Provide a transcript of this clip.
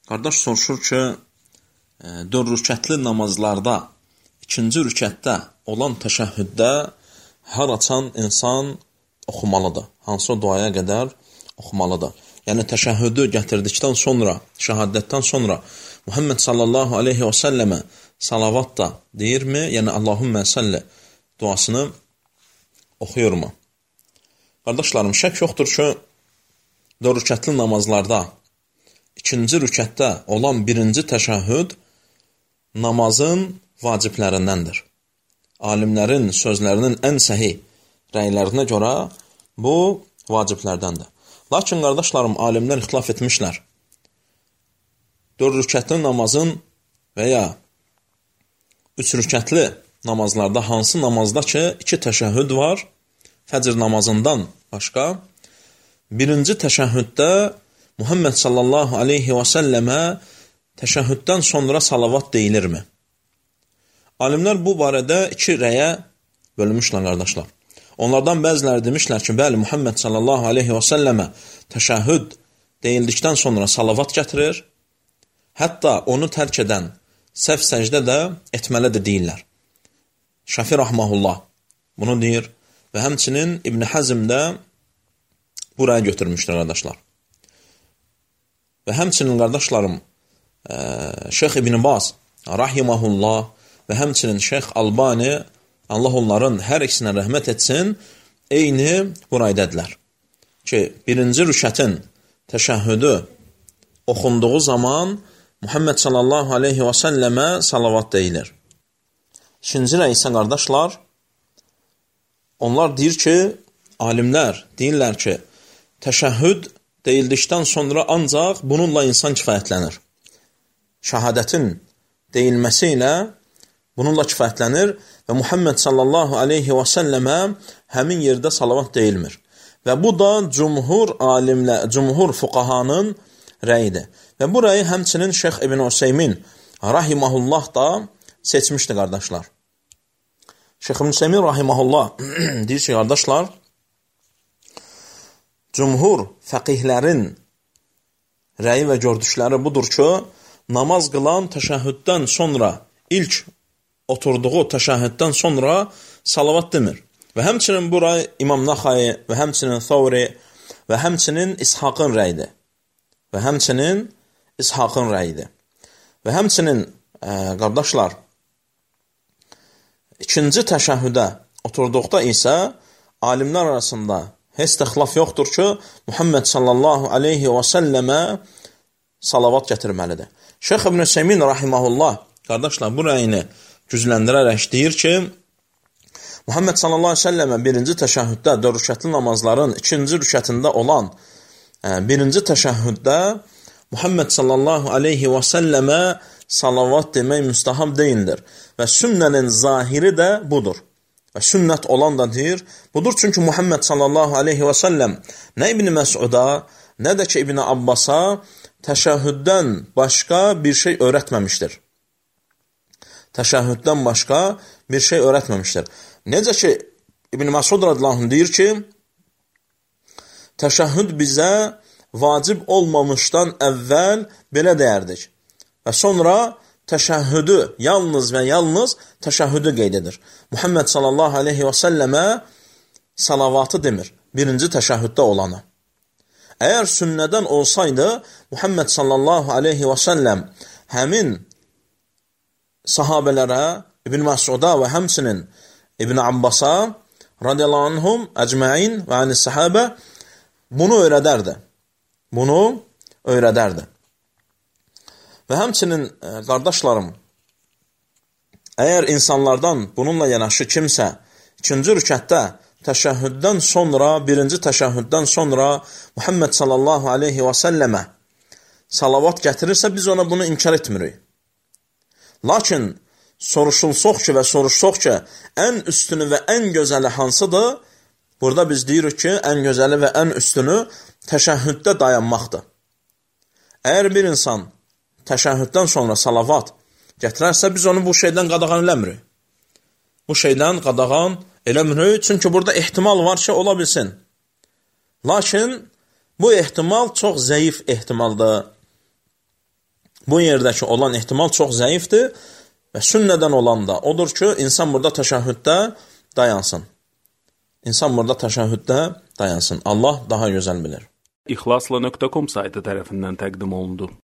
Qardaş soruşur ki, 4 rükətli namazlarda, 2-ci rükətdə olan təşəhhüddə hər açan insan oxumalıdır. Hansı duaya qədər oxumalıdır. Yəni, təşəhhüdü gətirdikdən sonra, şəhadətdən sonra Muhammed sallallahu aleyhi və səlləmə salavat da deyirmi? Yəni, Allahümmə səlli duasını oxuyurmu? Qardaşlarım, şək yoxdur ki, 4 rükətli namazlarda 2-ci rükətdə olan 1-ci təşəhhüd namazın vaciblərindəndir. Alimlərin sözlərinin ən səhih rəylərinə görə bu vaciblərdəndir. Lakin, qardaşlarım, alimlər ixtilaf etmişlər. 4 rükətli namazın və ya 3 rükətli namazlarda hansı namazda ki, 2 təşəhhüd var, fəcr namazından başqa, 1-ci təşəhhüddə Muhammed sallallahu aleyhi və səlləmə təşəhhüddən sonra salavat deyilirmi? Alimlər bu barədə 2 rəyə bölmüşlər, qardaşlar. Onlardan bəziləri demişlər ki, bəli, Muhammed sallallahu aleyhi və səlləmə təşəhhüd deyildikdən sonra salavat gətirir, hətta onu tərk edən səhv səcdə də etməlidir deyirlər. Şafi rahməhullah bunu deyir və həmçinin İbn Həzm də buraya götürmüşdür, qardaşlar. Və həmçinin, qardaşlarım, Şeyx İbn Baz rahiməhullah və həmçinin Şeyx Albani, Allah onların hər ikisinə rəhmət etsin, eyni buraydadırlar ki, 1-ci rükətin təşəhhüdü oxunduğu zaman Muhammed sallallahu aleyhi və səlləmə salavat deyilir. 2-ci rəy isə, qardaşlar, onlar deyir ki, alimlər deyirlər ki, təşəhhüd deyildikdən sonra ancaq bununla insan kifayətlənir. Şəhadətin deyilməsi ilə bununla kifayətlənir və Muhammed sallallahu aleyhi və səlləmə həmin yerdə salavat deyilmir. Və bu da cumhur fuqahanın rəyidir. Və bu rəyi həmçinin Şeyx İbn Useymin rahiməhullah da seçmişdir, qardaşlar. Şeyx İbn Useymin rahiməhullah deyir ki, qardaşlar, cumhur fəqihlərin rəyi və gördüşləri budur ki, namaz qılan təşəhhüddən sonra, ilk oturduğu təşəhhüddən sonra salavat demir. Və həmçinin bu rəy İmam Naxai və həmçinin Thawri və həmçinin İshaqın rəyidir. Və həmçinin İshaqın rəyidir. Və həmçinin, qardaşlar, 2-ci təşəhhüdə oturduqda isə alimlər arasında heç də xilaf yoxdur ki, Muhammed sallallahu aleyhi və səlləmə salavat gətirməlidir. Şeyx İbn Useymin rahiməhullah, qardaşlar, bu rəyini gücləndirərək deyir ki, Muhammed sallallahu aleyhi və səlləmə 1-ci təşəhhüddə 4 rükətli namazların 2-ci rükətində olan 1-ci təşəhhüddə Muhammed sallallahu aleyhi və səlləmə salavat demək müstahab deyildir. Və sünnənin zahiri də budur. Və sünnət olan da deyir, budur çünki Muhammed sallallahu aleyhi və səlləm nə İbn Məsuda, nə də ki İbn Abbasa təşəhhüddən başqa bir şey öyrətməmişdir. Təşəhhüddən başqa bir şey öyrətməmişdir. Necə ki İbn Məsud radiyallahu anh deyir ki, təşəhhüd bizə vacib olmamışdan əvvəl belə deyərdik. Və sonra təşəhhüdü yalnız və yalnız təşəhhüdü qeyd edir. Muhammed sallallahu aleyhi və səlləmə salavatı demir, 1-ci təşəhhüddə olanı. Əgər sünnədən olsaydı, Muhammed sallallahu aleyhi və səlləm həmin sahabələrə, İbn Məsuda və həmçinin İbn Abbasa radiyallahu anhum əcməin və anis səhabə bunu öyrədərdi. Bunu öyrədərdi. Və həmçinin, qardaşlarım, əgər insanlardan bununla yanaşı kimsə 2-ci rükətdə təşəhhüddən sonra, 1-ci təşəhhüddən sonra Muhammed sallallahu aleyhi və səlləmə salavat gətirirsə, biz ona bunu inkar etmirik. Lakin soruşulsoq ki və soruşsoq ki, ən üstünü və ən gözəli hansıdır? Burada biz deyirik ki, ən gözəli və ən üstünü təşəhhüddə dayanmaqdır. Əgər bir insan təşəhhüddən sonra salavat gətirərsə, biz onu bu şeydən qadağan eləmirik. Bu şeydən qadağan eləmirik, çünki burada ehtimal var ki, ola bilsin. Lakin bu ehtimal çox zəif ehtimaldır. Bu yerdəki olan ehtimal çox zəifdir və sünnədən olan da odur ki, insan burada təşəhhüddə dayansın. İnsan burada təşəhhüddə dayansın. Allah daha gözəl bilir. İxlasla.com saytı tərəfindən təqdim olundu.